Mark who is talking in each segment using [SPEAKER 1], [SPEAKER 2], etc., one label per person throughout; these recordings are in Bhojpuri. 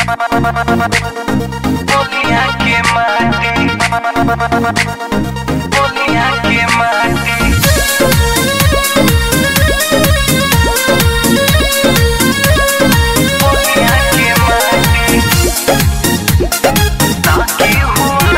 [SPEAKER 1] बोलिया के माटी बोलिया के माटी बोलिया के माटी ताके हुआ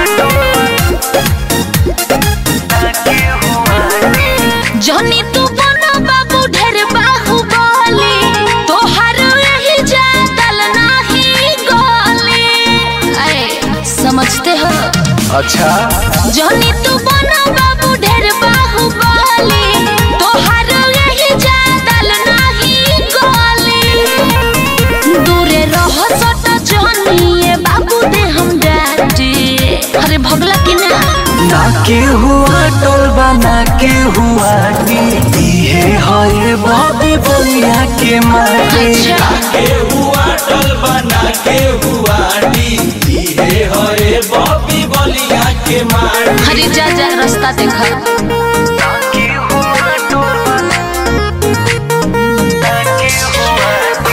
[SPEAKER 2] जनी तू बना बाबू ढेर बाहुबली तोहर यही जादल नाही गोली समझते हो।
[SPEAKER 1] अच्छा
[SPEAKER 2] जनी तू बना बाबू ढेर बाहुबली तोहर यही जादल नाही गोली दूरे रहो सट जनी ये बाबू दे हम डाटी अरे भगला कि ना
[SPEAKER 1] के हुआ टोल बना के हुआ टी है हरे बाबी बोलिया के माटी
[SPEAKER 3] के हुआ टोल बना के हुआ टी है हरे बाबी बोलिया के माटी
[SPEAKER 2] हरी जा जा रास्ता देखा
[SPEAKER 1] के हुआ टोल बना के हुआ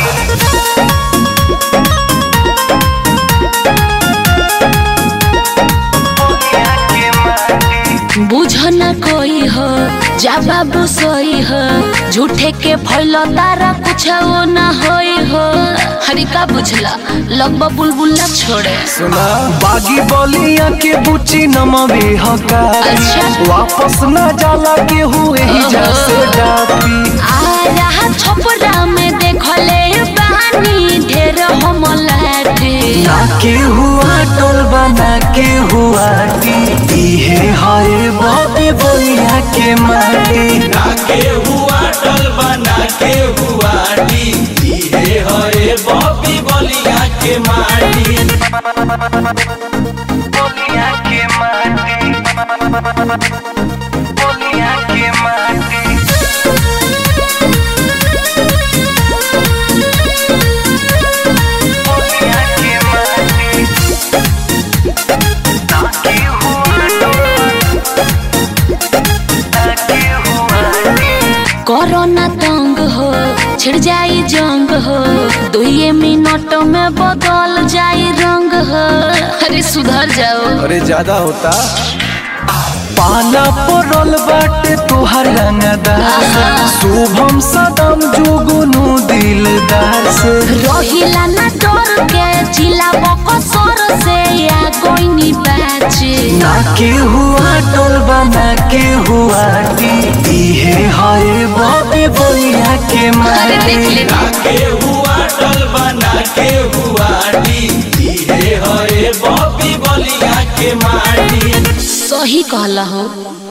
[SPEAKER 2] बुझ न कोई हो जा बाबू सोई हो झूठे के फैल तारा कुछ वो न होई हो हरी का बुझला लगभग बुलबुल्ला छोड़े
[SPEAKER 1] सुना बागी बोलिया के बुची नमवे हका
[SPEAKER 2] अच्छा।
[SPEAKER 1] वापस न जाला के हुए ही जैसे डापी
[SPEAKER 2] आ रहा छपरा में देखले बानी ढेर हम लाटे
[SPEAKER 1] के हुआ टोल बना के हुआ टी है हरे बाबी बोलिया के माटी
[SPEAKER 3] के हुआ टोल बना के हुआ टी है हरे बाबी बोलिया के माटी
[SPEAKER 1] बोलिया के माटी बोलिया के माटी बोलिया के माटी ताके हुआ ताके हुआ
[SPEAKER 2] कोरोना तंग हो छिड़ जाई जंग हो 2 मिनट में बदल जाई रंग हो अरे सुधर जाओ
[SPEAKER 1] अरे ज्यादा होता पाला पोरल बाटे तुहार रंगदार से शुभम सदम जुगनू दिलदार से
[SPEAKER 2] रहिला ना डर के जिला बकसर से या कोई नी बाचे
[SPEAKER 1] के हुआ टोल बना के हुआ टी है हरे बाबी बोलिया के
[SPEAKER 2] अरे देख
[SPEAKER 1] माटी
[SPEAKER 2] ले
[SPEAKER 3] के हुआ टोल बना के हुआ टी है हरे बाबी बोलिया के माटी
[SPEAKER 2] सही कहला हो।